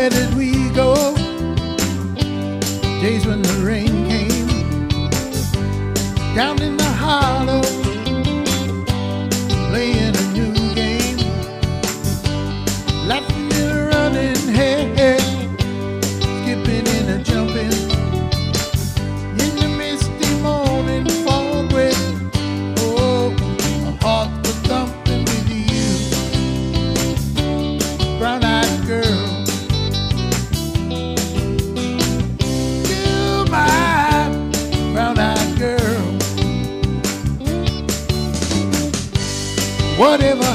where did we go? Days when the rain came down in the hollow, playing a new game, laughing and running, hey, skipping and a jumping in the misty morning fog with, oh, my heart was thumping with you, brown-eyed girl. Brown-eyed girl, whatever